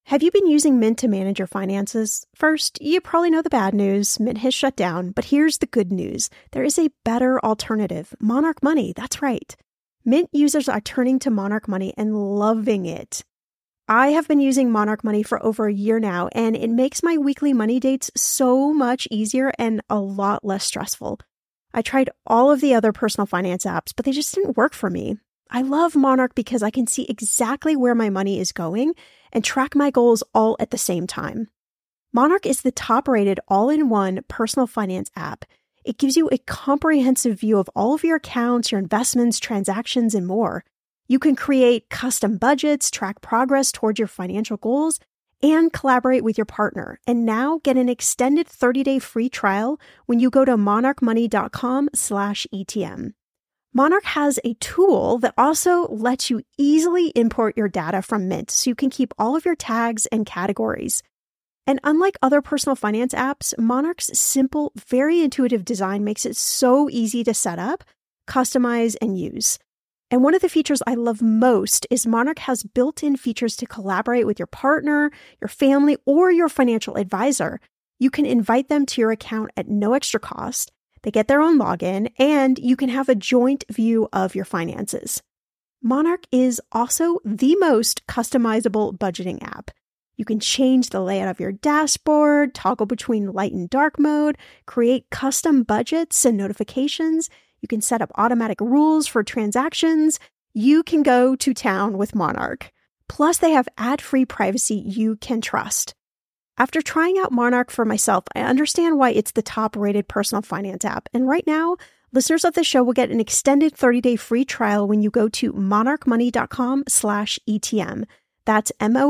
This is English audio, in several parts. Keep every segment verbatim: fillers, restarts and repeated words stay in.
Have you been using Mint to manage your finances? First, you probably know the bad news. Mint has shut down, but here's the good news. There is a better alternative, Monarch Money. That's right. Mint users are turning to Monarch Money and loving it. I have been using Monarch Money for over a year now, and it makes my weekly money dates so much easier and a lot less stressful. I tried all of the other personal finance apps, but they just didn't work for me. I love Monarch because I can see exactly where my money is going and track my goals all at the same time. Monarch is the top-rated all-in-one personal finance app. It gives you a comprehensive view of all of your accounts, your investments, transactions, and more. You can create custom budgets, track progress towards your financial goals, and collaborate with your partner. And now get an extended thirty-day free trial when you go to monarchmoney.com slash ETM. Monarch has a tool that also lets you easily import your data from Mint so you can keep all of your tags and categories. And unlike other personal finance apps, Monarch's simple, very intuitive design makes it so easy to set up, customize, and use. And one of the features I love most is Monarch has built-in features to collaborate with your partner, your family, or your financial advisor. You can invite them to your account at no extra cost. They get their own login, and you can have a joint view of your finances. Monarch is also the most customizable budgeting app. You can change the layout of your dashboard, toggle between light and dark mode, create custom budgets and notifications. You can set up automatic rules for transactions. You can go to town with Monarch. Plus, they have ad-free privacy you can trust. After trying out Monarch for myself, I understand why it's the top-rated personal finance app. And right now, listeners of the show will get an extended thirty-day free trial when you go to monarchmoney.com slash ETM. That's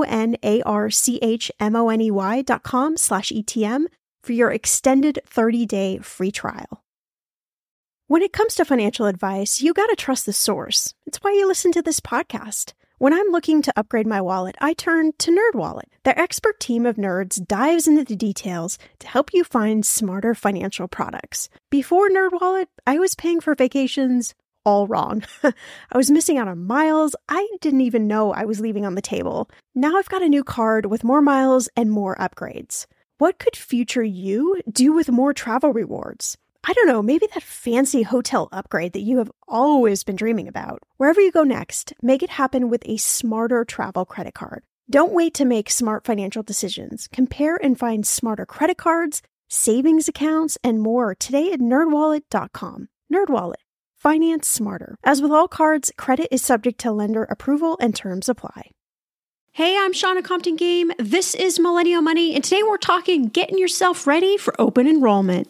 M-O-N-A-R-C-H-M-O-N-E-Y dot com slash ETM for your extended thirty-day free trial. When it comes to financial advice, you got to trust the source. It's why you listen to this podcast. When I'm looking to upgrade my wallet, I turn to NerdWallet. Their expert team of nerds dives into the details to help you find smarter financial products. Before NerdWallet, I was paying for vacations all wrong. I was missing out on miles I didn't even know I was leaving on the table. Now I've got a new card with more miles and more upgrades. What could future you do with more travel rewards? I don't know, maybe that fancy hotel upgrade that you have always been dreaming about. Wherever you go next, make it happen with a smarter travel credit card. Don't wait to make smart financial decisions. Compare and find smarter credit cards, savings accounts, and more today at nerd wallet dot com. NerdWallet. Finance smarter. As with all cards, credit is subject to lender approval and terms apply. Hey, I'm Shauna Compton Game. This is Millennial Money, and today we're talking getting yourself ready for open enrollment.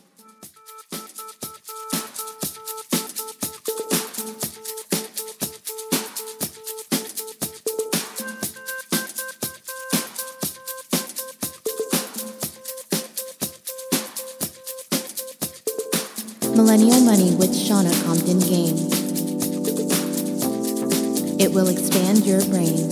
Millennial Money with Shauna Compton Game. It will expand your brain.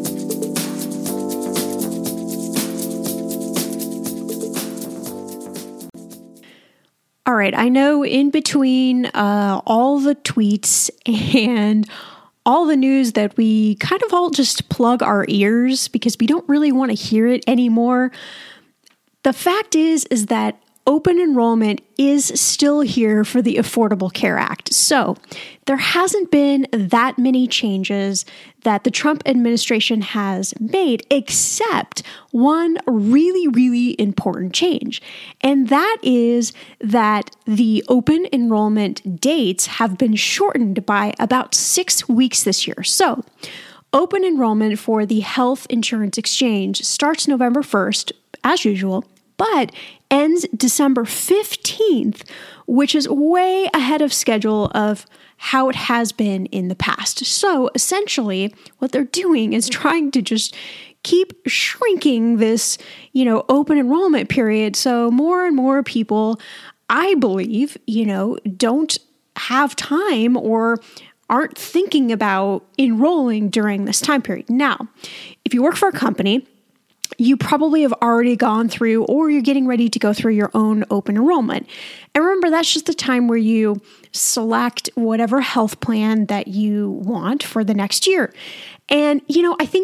All right, I know in between uh, all the tweets and all the news that we kind of all just plug our ears because we don't really want to hear it anymore. The fact is, is that open enrollment is still here for the Affordable Care Act. So there hasn't been that many changes that the Trump administration has made, except one really, really important change. And that is that the open enrollment dates have been shortened by about six weeks this year. So open enrollment for the health insurance exchange starts November first, as usual, but ends December fifteenth, which is way ahead of schedule of how it has been in the past. So essentially, what they're doing is trying to just keep shrinking this, you know, open enrollment period. So more and more people, I believe, you know, don't have time or aren't thinking about enrolling during this time period. Now, if you work for a company, you probably have already gone through or you're getting ready to go through your own open enrollment. And remember, that's just the time where you select whatever health plan that you want for the next year. And, you know, I think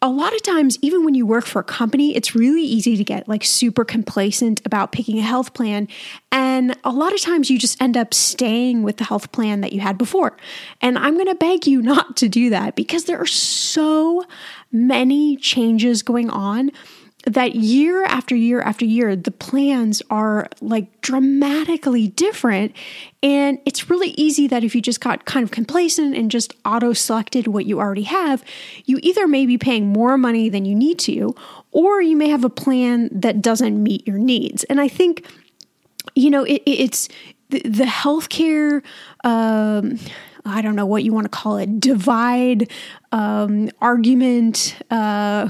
a lot of times, even when you work for a company, it's really easy to get like super complacent about picking a health plan. And a lot of times you just end up staying with the health plan that you had before. And I'm going to beg you not to do that, because there are so many changes going on that year after year after year, the plans are like dramatically different. And it's really easy that if you just got kind of complacent and just auto-selected what you already have, you either may be paying more money than you need to, or you may have a plan that doesn't meet your needs. And I think, you know, it, it's the, the healthcare, um, I don't know what you want to call it, divide, um, argument, uh,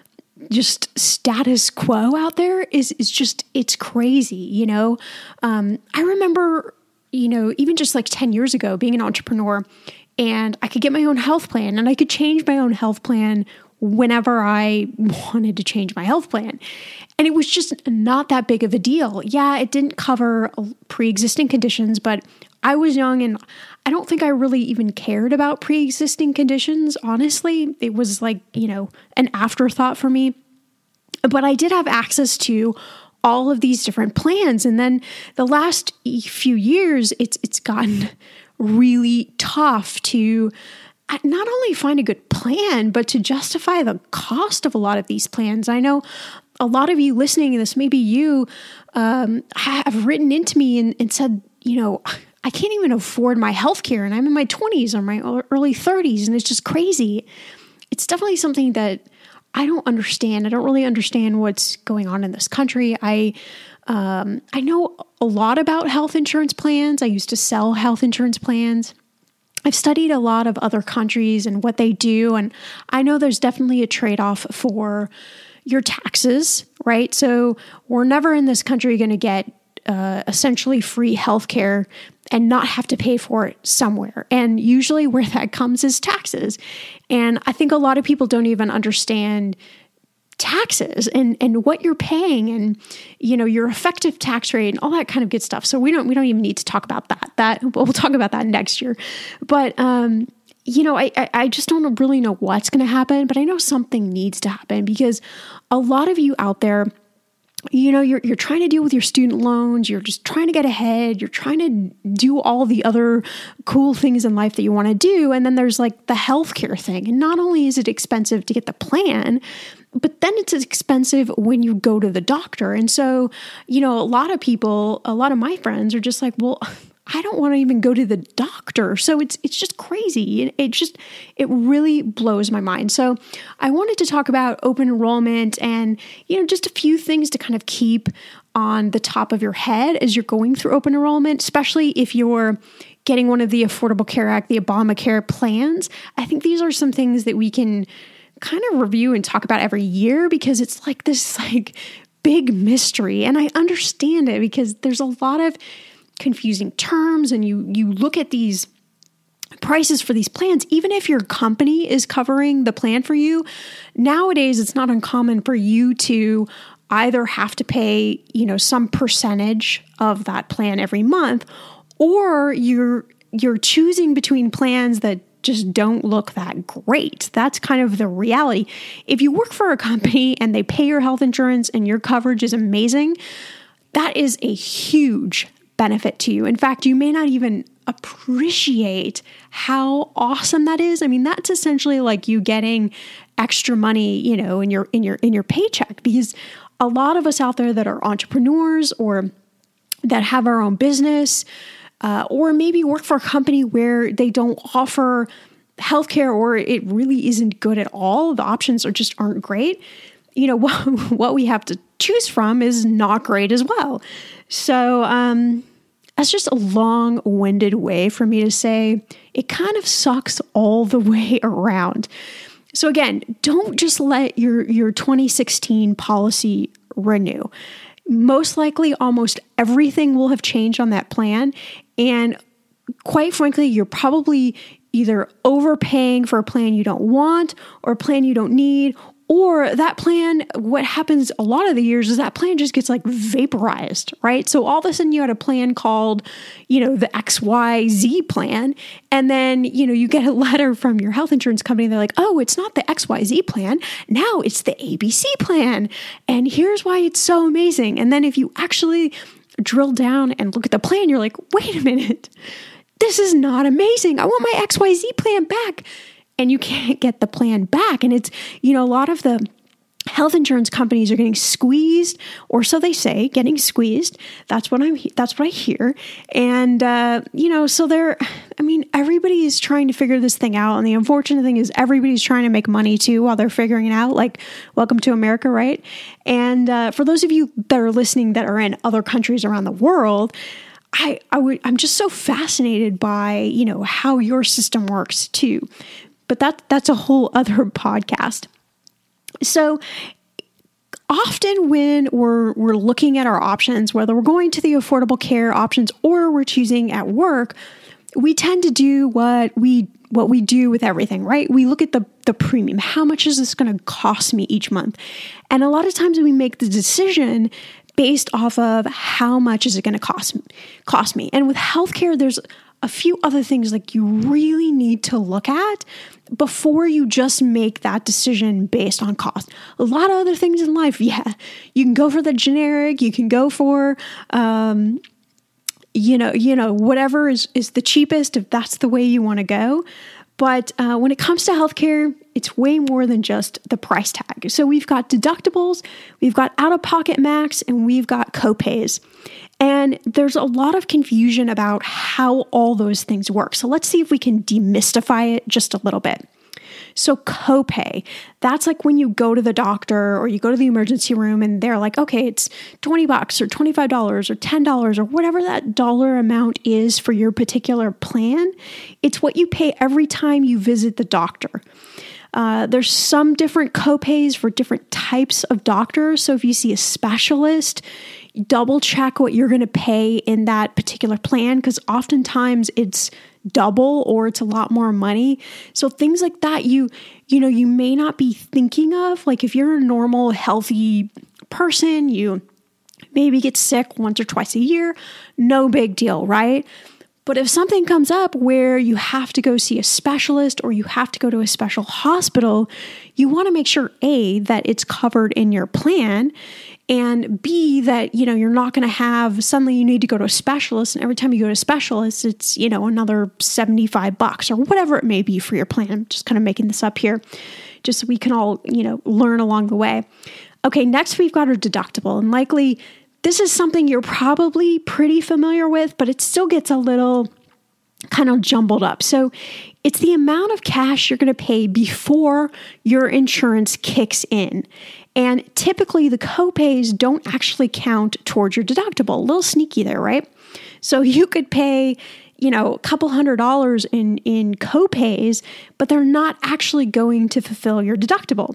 just status quo out there is, is just, it's crazy. You know, um, I remember, you know, even just like ten years ago being an entrepreneur, and I could get my own health plan and I could change my own health plan whenever I wanted to change my health plan. And it was just not that big of a deal. Yeah, it didn't cover pre-existing conditions, but I was young and I don't think I really even cared about pre-existing conditions. Honestly, it was like, you know, an afterthought for me. But I did have access to all of these different plans. And then the last few years, it's it's gotten really tough to not only find a good plan, but to justify the cost of a lot of these plans. I know a lot of you listening to this, maybe you um, have written into me and, and said, you know, I can't even afford my healthcare, and I'm in my twenties or my early thirties, and it's just crazy. It's definitely something that I don't understand. I don't really understand what's going on in this country. I um, I know a lot about health insurance plans. I used to sell health insurance plans. I've studied a lot of other countries and what they do, and I know there's definitely a trade-off for your taxes, right? So we're never in this country going to get uh, essentially free healthcare and not have to pay for it somewhere. And usually where that comes is taxes. And I think a lot of people don't even understand taxes and, and what you're paying and, you know, your effective tax rate and all that kind of good stuff. So we don't, we don't even need to talk about that. That we'll talk about that next year. But, um, you know, I, I just don't really know what's going to happen, but I know something needs to happen, because a lot of you out there, you know, you're you're trying to deal with your student loans, you're just trying to get ahead, you're trying to do all the other cool things in life that you want to do. And then there's like the healthcare thing. And not only is it expensive to get the plan, but then it's expensive when you go to the doctor. And so, you know, a lot of people, a lot of my friends are just like, well, I don't want to even go to the doctor. So it's it's just crazy. It, it just, it really blows my mind. So I wanted to talk about open enrollment and, you know, just a few things to kind of keep on the top of your head as you're going through open enrollment, especially if you're getting one of the Affordable Care Act, the Obamacare plans. I think these are some things that we can kind of review and talk about every year, because it's like this like big mystery. And I understand it because there's a lot of confusing terms, and you you look at these prices for these plans, even if your company is covering the plan for you. Nowadays, it's not uncommon for you to either have to pay, you know, some percentage of that plan every month, or you're you're choosing between plans that just don't look that great. That's kind of the reality. If you work for a company and they pay your health insurance and your coverage is amazing, that is a huge benefit to you. In fact, you may not even appreciate how awesome that is. I mean, that's essentially like you getting extra money, you know, in your in your in your paycheck, because a lot of us out there that are entrepreneurs or that have our own business, uh, or maybe work for a company where they don't offer healthcare, or it really isn't good at all. The options are just aren't great. You know, what, what we have to choose from is not great as well. So, um, that's just a long-winded way for me to say it kind of sucks all the way around. So again, don't just let your, your twenty sixteen policy renew. Most likely, almost everything will have changed on that plan. And quite frankly, you're probably either overpaying for a plan you don't want, or a plan you don't need, Or that plan, what happens a lot of the years is that plan just gets like vaporized, right? So all of a sudden you had a plan called, you know, the X Y Z plan. And then, you know, you get a letter from your health insurance company. They're like, oh, it's not the X Y Z plan. Now it's the A B C plan. And here's why it's so amazing. And then if you actually drill down and look at the plan, you're like, wait a minute, this is not amazing. I want my X Y Z plan back. And you can't get the plan back. And it's, you know, a lot of the health insurance companies are getting squeezed, or so they say, getting squeezed. That's what I'm, that's what I hear. And, uh, you know, so they're, I mean, everybody is trying to figure this thing out. And the unfortunate thing is everybody's trying to make money too while they're figuring it out. Like, welcome to America, right? And uh, for those of you that are listening that are in other countries around the world, I, I would, I'm just so fascinated by, you know, how your system works too. But that that's a whole other podcast. So often when we're we're looking at our options, whether we're going to the Affordable Care options or we're choosing at work, we tend to do what we what we do with everything, right? We look at the the premium. How much is this going to cost me each month? And a lot of times we make the decision based off of how much is it going to cost cost me. And with healthcare, there's a few other things like you really need to look at before you just make that decision based on cost. A lot of other things in life, yeah, you can go for the generic, you can go for, um, you know, you know, whatever is, is the cheapest if that's the way you want to go. But uh, when it comes to healthcare, it's way more than just the price tag. So we've got deductibles, we've got out-of-pocket max, and we've got copays. And there's a lot of confusion about how all those things work. So let's see if we can demystify it just a little bit. So copay, that's like when you go to the doctor or you go to the emergency room and they're like, okay, it's twenty bucks or twenty-five dollars or ten dollars or whatever that dollar amount is for your particular plan. It's what you pay every time you visit the doctor. Uh, there's some different copays for different types of doctors. So if you see a specialist, double check what you're going to pay in that particular plan, because oftentimes it's double or it's a lot more money. So things like that, you, you know, you may not be thinking of. Like if you're a normal, healthy person, you maybe get sick once or twice a year, no big deal, right? But if something comes up where you have to go see a specialist or you have to go to a special hospital, you want to make sure, A, that it's covered in your plan, and B, that, you know, you're not going to have, suddenly you need to go to a specialist, and every time you go to a specialist, it's, you know, another seventy-five bucks or whatever it may be for your plan. I'm just kind of making this up here, just so we can all, you know, learn along the way. Okay, next we've got our deductible, and likely this is something you're probably pretty familiar with, but it still gets a little kind of jumbled up. So it's the amount of cash you're going to pay before your insurance kicks in. And typically the copays don't actually count towards your deductible. A little sneaky there, right? So you could pay, you know, a couple hundred dollars in, in copays, but they're not actually going to fulfill your deductible.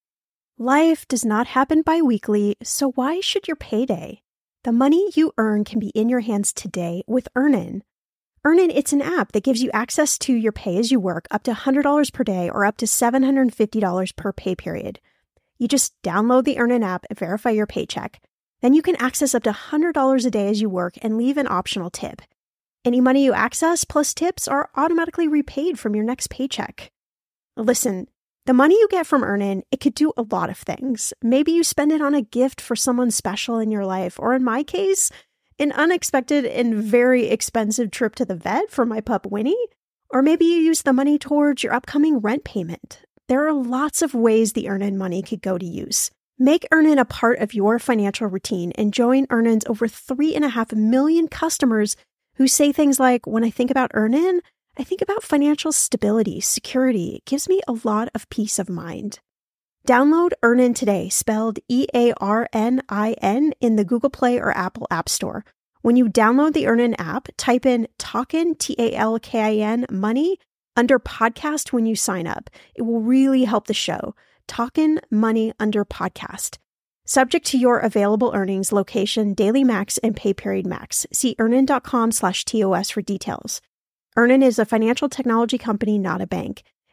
Life does not happen bi-weekly, so why should your payday? The money you earn can be in your hands today with Earnin. Earnin, it's an app that gives you access to your pay as you work up to one hundred dollars per day or up to seven hundred fifty dollars per pay period. You just download the Earnin app and verify your paycheck. Then you can access up to one hundred dollars a day as you work and leave an optional tip. Any money you access plus tips are automatically repaid from your next paycheck. Listen, the money you get from Earnin, it could do a lot of things. Maybe you spend it on a gift for someone special in your life, or in my case, an unexpected and very expensive trip to the vet for my pup Winnie. Or maybe you use the money towards your upcoming rent payment. There are lots of ways the Earnin money could go to use. Make Earnin a part of your financial routine and join Earnin's over three and a half million customers who say things like, when I think about Earnin, I think about financial stability, security. It gives me a lot of peace of mind. Download Earnin today, spelled E A R N I N, in the Google Play or Apple App Store. When you download the Earnin app, type in Talkin, T A L K I N, money, under podcast when you sign up. It will really help the show. Talkin' money under podcast. Subject to your available earnings, location, daily max, and pay period max. See earnin.com slash TOS for details. Earnin is a financial technology company, not a bank.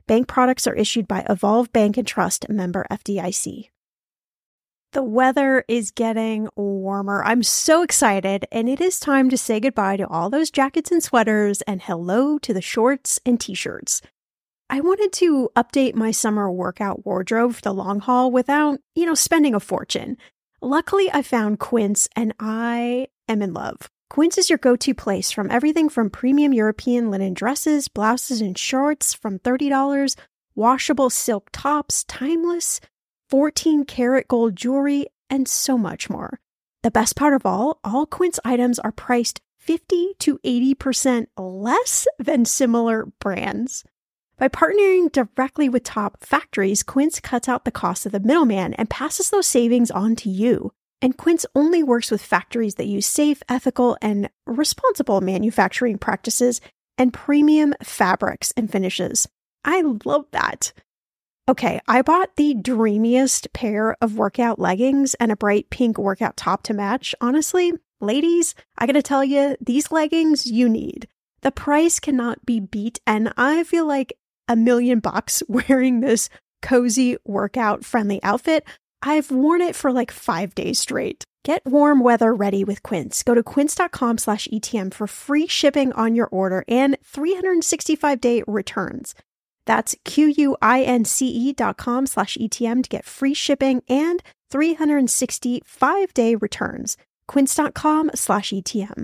Bank products are issued by Evolve Bank and Trust, member F D I C. The weather is getting warmer. I'm so excited, and it is time to say goodbye to all those jackets and sweaters and hello to the shorts and t-shirts. I wanted to update my summer workout wardrobe for the long haul without, you know, spending a fortune. Luckily, I found Quince, and I am in love. Quince is your go-to place from everything from premium European linen dresses, blouses, and shorts from thirty dollars, washable silk tops, timeless, fourteen karat gold jewelry, and so much more. The best part of all, all Quince items are priced fifty to eighty percent less than similar brands. By partnering directly with top factories, Quince cuts out the cost of the middleman and passes those savings on to you. And Quince only works with factories that use safe, ethical, and responsible manufacturing practices and premium fabrics and finishes. I love that. Okay, I bought the dreamiest pair of workout leggings and a bright pink workout top to match. Honestly, ladies, I gotta tell you, these leggings you need. The price cannot be beat, and I feel like a million bucks wearing this cozy workout friendly outfit. I've worn it for like five days straight. Get warm weather ready with Quince. Go to quince.com slash ETM for free shipping on your order and three hundred sixty-five day returns. That's Q-U-I-N-C-E dot com slash ETM to get free shipping and three hundred sixty-five day returns. Quince.com slash ETM.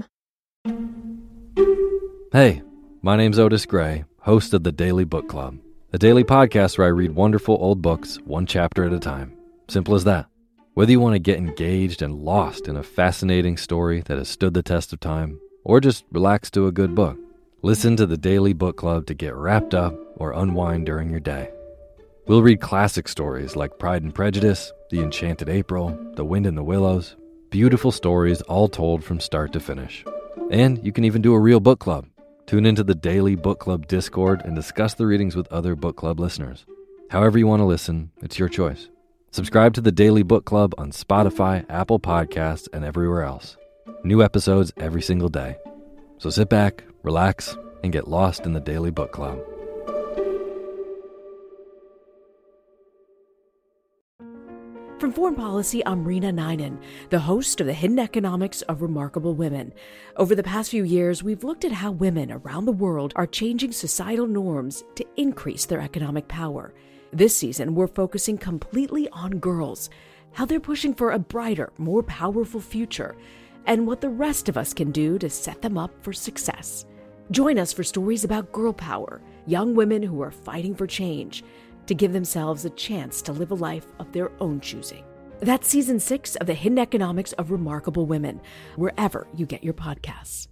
Hey, my name's Otis Gray, host of the Daily Book Club, a daily podcast where I read wonderful old books one chapter at a time. Simple as that. Whether you want to get engaged and lost in a fascinating story that has stood the test of time, or just relax to a good book, listen to the Daily Book Club to get wrapped up or unwind during your day. We'll read classic stories like Pride and Prejudice, The Enchanted April, The Wind in the Willows, beautiful stories all told from start to finish. And you can even do a real book club. Tune into the Daily Book Club Discord and discuss the readings with other book club listeners. However you want to listen, it's your choice. Subscribe to the Daily Book Club on Spotify, Apple Podcasts, and everywhere else. New episodes every single day. So sit back, relax, and get lost in the Daily Book Club. From Foreign Policy, I'm Rena Ninan, the host of The Hidden Economics of Remarkable Women. Over the past few years, we've looked at how women around the world are changing societal norms to increase their economic power. This season, we're focusing completely on girls, how they're pushing for a brighter, more powerful future, and what the rest of us can do to set them up for success. Join us for stories about girl power, young women who are fighting for change, to give themselves a chance to live a life of their own choosing. That's season six of The Hidden Economics of Remarkable Women, wherever you get your podcasts.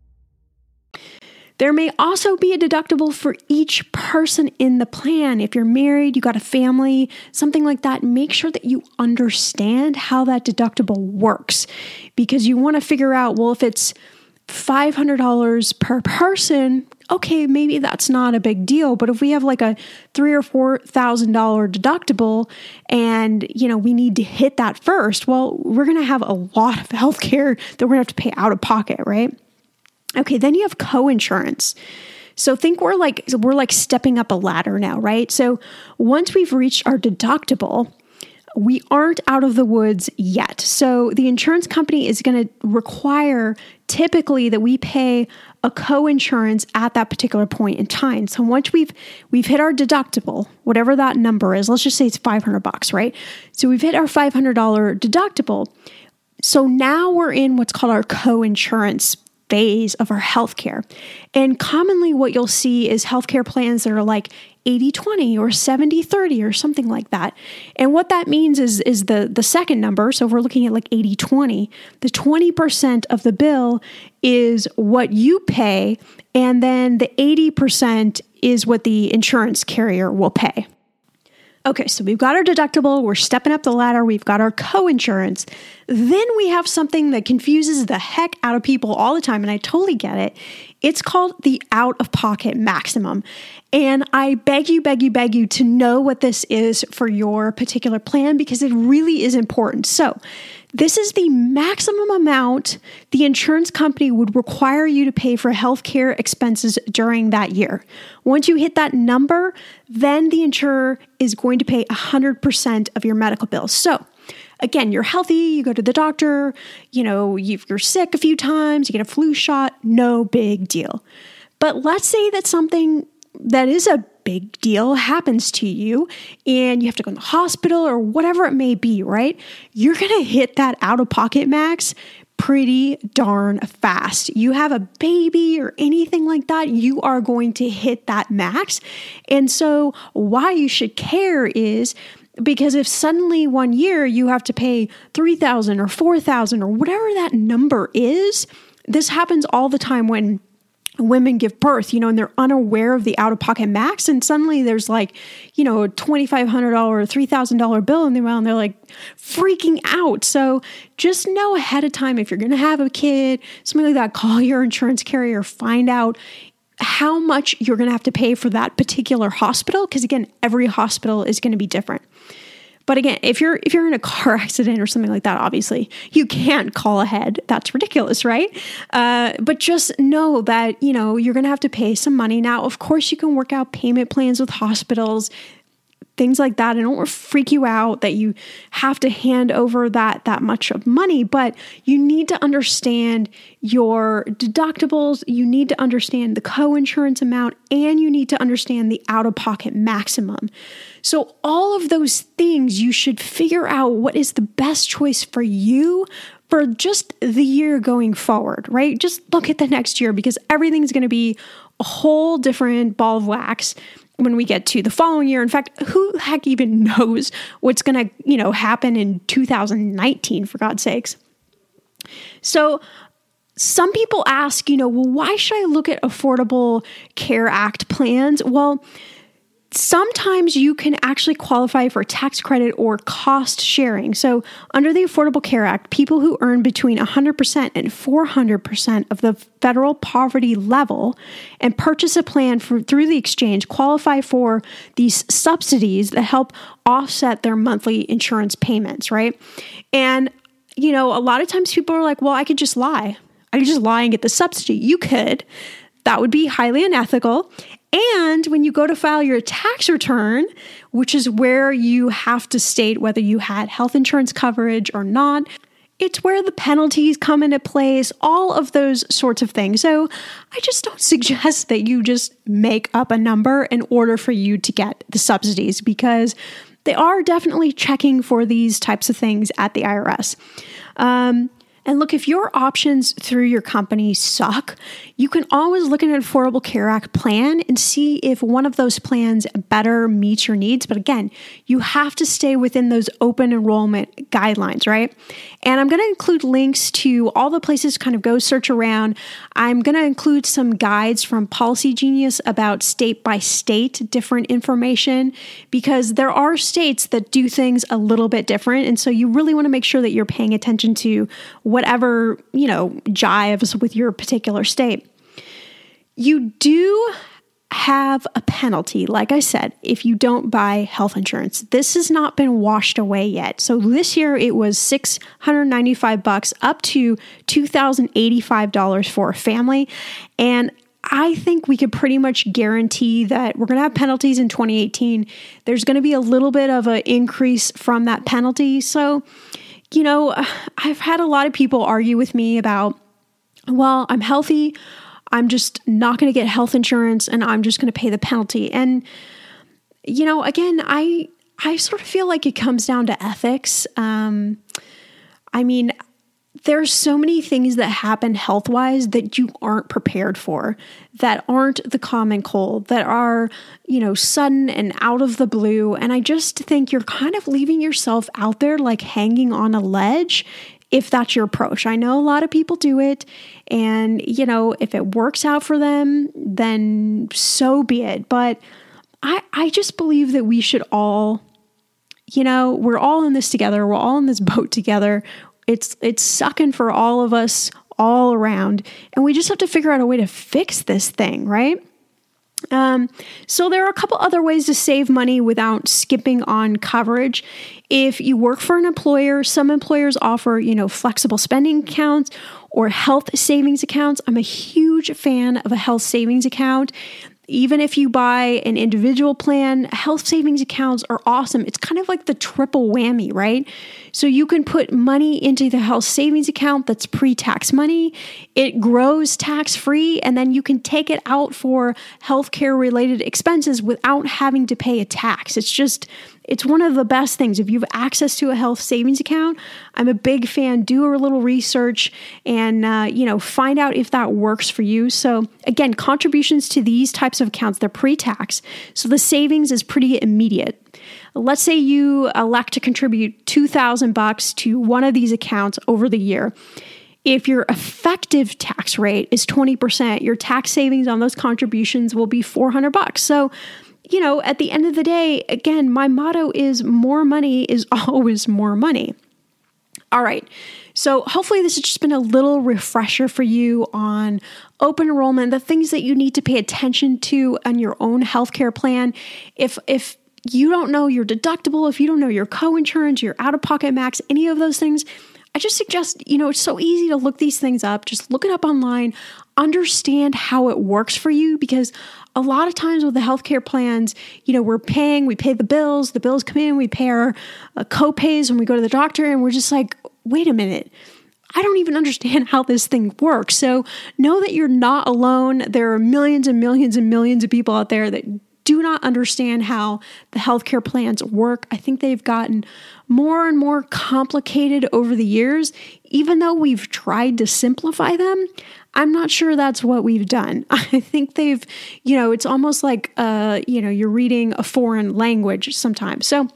There may also be a deductible for each person in the plan. If you're married, you got a family, something like that, make sure that you understand how that deductible works, because you want to figure out, well, if it's five hundred dollars per person, okay, maybe that's not a big deal. But if we have like a three or four thousand dollar deductible, and you know we need to hit that first, well, we're going to have a lot of healthcare that we're going to have to pay out of pocket, right? Okay, then you have co-insurance. So think we're like we're like stepping up a ladder now, right? So once we've reached our deductible, we aren't out of the woods yet. So the insurance company is going to require typically that we pay a co-insurance at that particular point in time. So once we've we've hit our deductible, whatever that number is, let's just say it's five hundred bucks, right? So we've hit our five hundred dollars deductible. So now we're in what's called our co-insurance phase of our healthcare. And commonly what you'll see is healthcare plans that are like eighty twenty or seventy thirty or something like that. And what that means is, is the, the second number, so if we're looking at like eighty twenty, the twenty percent of the bill is what you pay, and then the eighty percent is what the insurance carrier will pay. Okay, so we've got our deductible, we're stepping up the ladder, we've got our co-insurance. Then we have something that confuses the heck out of people all the time, and I totally get it, It's called the out-of-pocket maximum. And I beg you, beg you, beg you to know what this is for your particular plan because it really is important. So this is the maximum amount the insurance company would require you to pay for healthcare expenses during that year. Once you hit that number, then the insurer is going to pay one hundred percent of your medical bills. So again, you're healthy, you go to the doctor, you know, you're sick a few times, you get a flu shot, no big deal. But let's say that something that is a big deal happens to you and you have to go in the hospital or whatever it may be, right? You're going to hit that out-of-pocket max pretty darn fast. You have a baby or anything like that, you are going to hit that max. And so why you should care is because if suddenly one year you have to pay three thousand dollars or four thousand dollars or whatever that number is, this happens all the time when women give birth, you know, and they're unaware of the out-of-pocket max. And suddenly there's like, you know, a twenty-five hundred dollars or three thousand dollars bill in the amount, and they're like freaking out. So just know ahead of time, if you're going to have a kid, something like that, call your insurance carrier, find out how much you're going to have to pay for that particular hospital. Because again, every hospital is going to be different. But again, if you're if you're in a car accident or something like that, obviously you can't call ahead. That's ridiculous, right? Uh, but just know that, you know, you're going to have to pay some money. Now, of course, you can work out payment plans with hospitals, things like that. I don't want to freak you out that you have to hand over that that much of money, but you need to understand your deductibles, you need to understand the co-insurance amount, and you need to understand the out-of-pocket maximum. So all of those things, you should figure out what is the best choice for you for just the year going forward, right? Just look at the next year because everything's going to be a whole different ball of wax when we get to the following year. In fact, who the heck even knows what's going to, you know, happen in two thousand nineteen, for God's sakes. So some people ask, you know, well, why should I look at Affordable Care Act plans? Well, sometimes you can actually qualify for tax credit or cost sharing. So under the Affordable Care Act, people who earn between one hundred percent and four hundred percent of the federal poverty level and purchase a plan for, through the exchange qualify for these subsidies that help offset their monthly insurance payments, right? And, you know, a lot of times people are like, well, I could just lie. I could just lie and get the subsidy. You could. That would be highly unethical. And when you go to file your tax return, which is where you have to state whether you had health insurance coverage or not, it's where the penalties come into place, all of those sorts of things. So I just don't suggest that you just make up a number in order for you to get the subsidies because they are definitely checking for these types of things at the I R S. Um, And look, if your options through your company suck, you can always look at an Affordable Care Act plan and see if one of those plans better meets your needs. But again, you have to stay within those open enrollment guidelines, right? And I'm going to include links to all the places to kind of go search around. I'm going to include some guides from Policy Genius about state by state different information because there are states that do things a little bit different. And so you really want to make sure that you're paying attention to whatever, you know, jives with your particular state. You do have a penalty, like I said, if you don't buy health insurance. This has not been washed away yet. So this year it was six hundred ninety-five bucks up to two thousand eighty-five dollars for a family. And I think we could pretty much guarantee that we're going to have penalties in twenty eighteen. There's going to be a little bit of an increase from that penalty. So, you know, I've had a lot of people argue with me about, well, I'm healthy, I'm just not going to get health insurance, and I'm just going to pay the penalty. And, you know, again, I I sort of feel like it comes down to ethics. Um, I mean, there's so many things that happen health-wise that you aren't prepared for, that aren't the common cold, that are, you know, sudden and out of the blue. And I just think you're kind of leaving yourself out there like hanging on a ledge if that's your approach. I know a lot of people do it, and, you know, if it works out for them, then so be it. But I, I just believe that we should all, you know, we're all in this together. We're all in this boat together. It's it's sucking for all of us all around, and we just have to figure out a way to fix this thing, right? Um, so there are a couple other ways to save money without skipping on coverage. If you work for an employer, some employers offer, you know, flexible spending accounts or health savings accounts. I'm a huge fan of a health savings account. Even if you buy an individual plan, health savings accounts are awesome. It's kind of like the triple whammy, right? So you can put money into the health savings account that's pre-tax money. It grows tax-free, and then you can take it out for healthcare related expenses without having to pay a tax. It's just, it's one of the best things. If you have access to a health savings account, I'm a big fan. Do a little research and, uh, you know, find out if that works for you. So again, contributions to these types of accounts, they're pre-tax. So the savings is pretty immediate. Let's say you elect to contribute two thousand bucks to one of these accounts over the year. If your effective tax rate is twenty percent, your tax savings on those contributions will be four hundred bucks. So, you know, at the end of the day, again, my motto is more money is always more money. All right. So hopefully this has just been a little refresher for you on open enrollment, the things that you need to pay attention to on your own healthcare plan. If, if you don't know your deductible, if you don't know your co-insurance, your out-of-pocket max, any of those things, I just suggest, you know, it's so easy to look these things up. Just look it up online, understand how it works for you, because a lot of times with the healthcare plans, you know, we're paying, we pay the bills, the bills come in, we pay our uh, co-pays when we go to the doctor, and we're just like, wait a minute, I don't even understand how this thing works. So know that you're not alone. There are millions and millions and millions of people out there that do not understand how the healthcare plans work. I think they've gotten more and more complicated over the years. Even though we've tried to simplify them, I'm not sure that's what we've done. I think they've, you know, it's almost like, uh, you know, you're reading a foreign language sometimes. So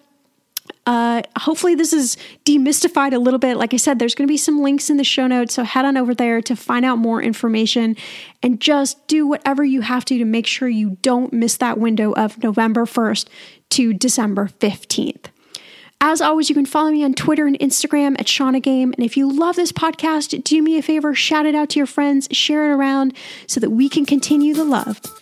Uh, hopefully this is demystified a little bit. Like I said, there's going to be some links in the show notes, so head on over there to find out more information and just do whatever you have to to make sure you don't miss that window of November first to December fifteenth. As always, you can follow me on Twitter and Instagram at Shauna Game. And if you love this podcast, do me a favor, shout it out to your friends, share it around so that we can continue the love